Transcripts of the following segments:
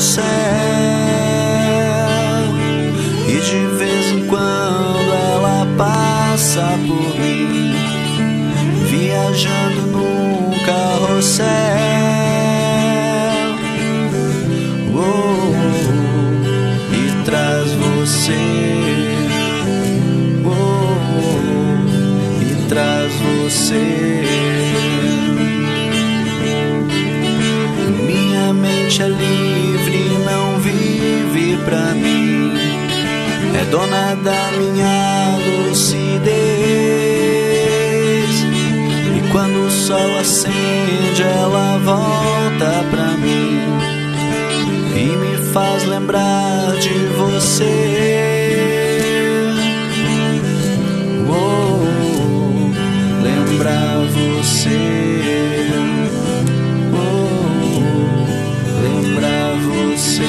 céu, e de vez em quando ela passa por mim, viajando num carrossel. E traz você, e traz você. Minha mente é livre, não vive pra mim, é dona da minha lucidez. E quando o sol acende, ela volta pra mim e me faz lembrar de você. Lembrar você. Lembrar você.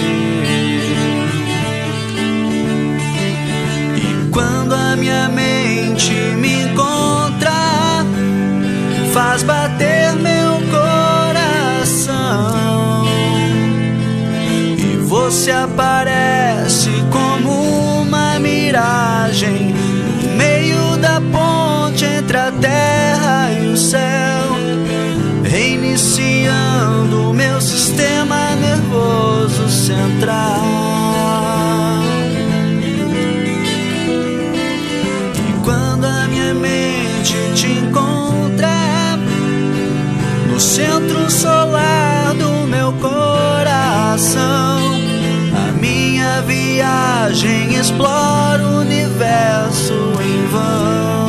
E quando a minha mente me encontra, faz bater meu coração, e você aparece como uma miragem no meio da ponte entre a terra e o céu, reiniciando meu sistema nervoso central. E quando a minha mente te encontra no centro solar do meu coração, a minha viagem explora o universo em vão.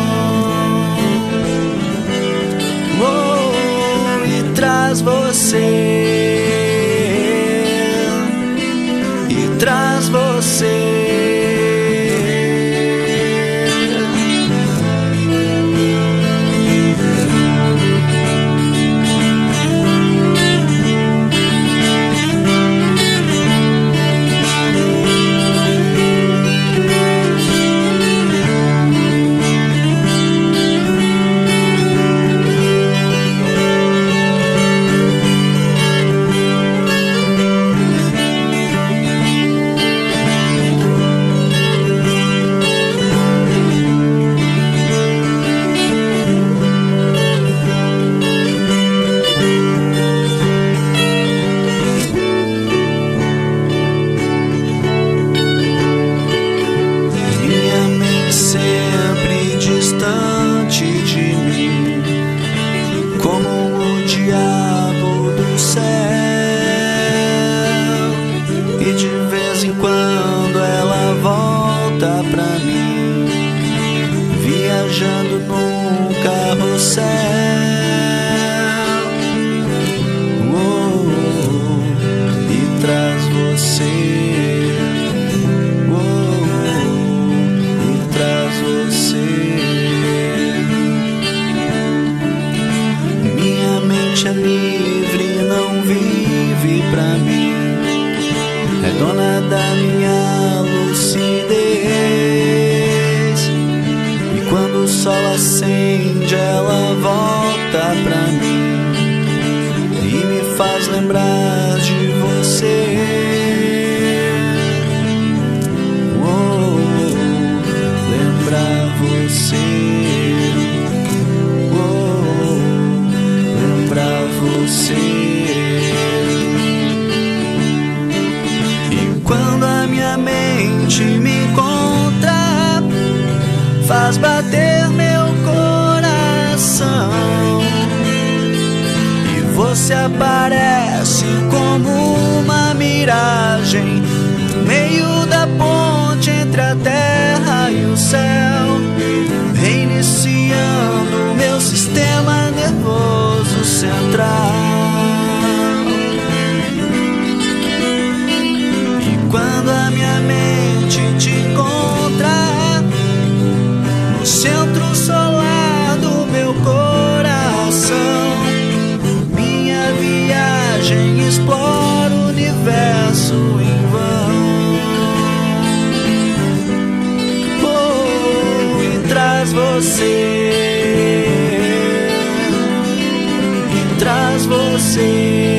E traz você, e traz você. Viajando num carrossel, e traz você, e traz você. Minha mente é livre, não vive pra mim, é dona da minha lucidez. Quando o sol acende, ela volta pra mim e me faz lembrar de você. Lembrar você. Lembrar você. E quando a minha mente me encontra, faz bater meu coração, e você aparece como uma miragem no meio da ponte entre a terra e o céu, reiniciando meu sistema nervoso central. E quando a minha mente te encontra no centro solar do meu coração, minha viagem explora o universo em vão. E traz você, e traz você.